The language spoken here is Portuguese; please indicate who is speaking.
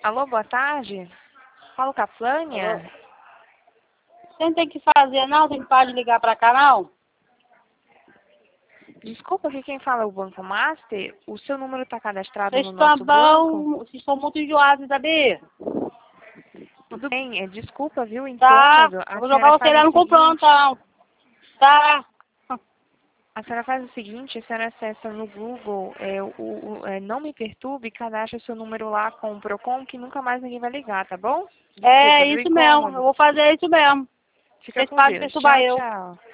Speaker 1: Alô, boa tarde. Falo com a Flânia.
Speaker 2: Você não tem que fazer, não? Tem que parar de ligar pra cá, não?
Speaker 1: Desculpa, aqui quem fala é o Banco Master. O seu número está cadastrado
Speaker 2: Vocês
Speaker 1: no
Speaker 2: estão
Speaker 1: nosso banco?
Speaker 2: vocês estão muito enjoados, sabe?
Speaker 1: Tudo bem, desculpa, viu, o
Speaker 2: Tá,
Speaker 1: incômodo.
Speaker 2: eu vou jogar você lá no confrontão. Tá.
Speaker 1: A senhora faz o seguinte, a senhora acessa no Google, não me perturbe, cadastra seu número lá com o Procon, que nunca mais ninguém vai ligar, tá bom? Desculpa,
Speaker 2: É
Speaker 1: viu,
Speaker 2: isso mesmo, eu vou fazer isso mesmo.
Speaker 1: Fica
Speaker 2: Vocês
Speaker 1: com
Speaker 2: podem
Speaker 1: Deus.
Speaker 2: perturbar
Speaker 1: Tchau,
Speaker 2: eu.
Speaker 1: tchau.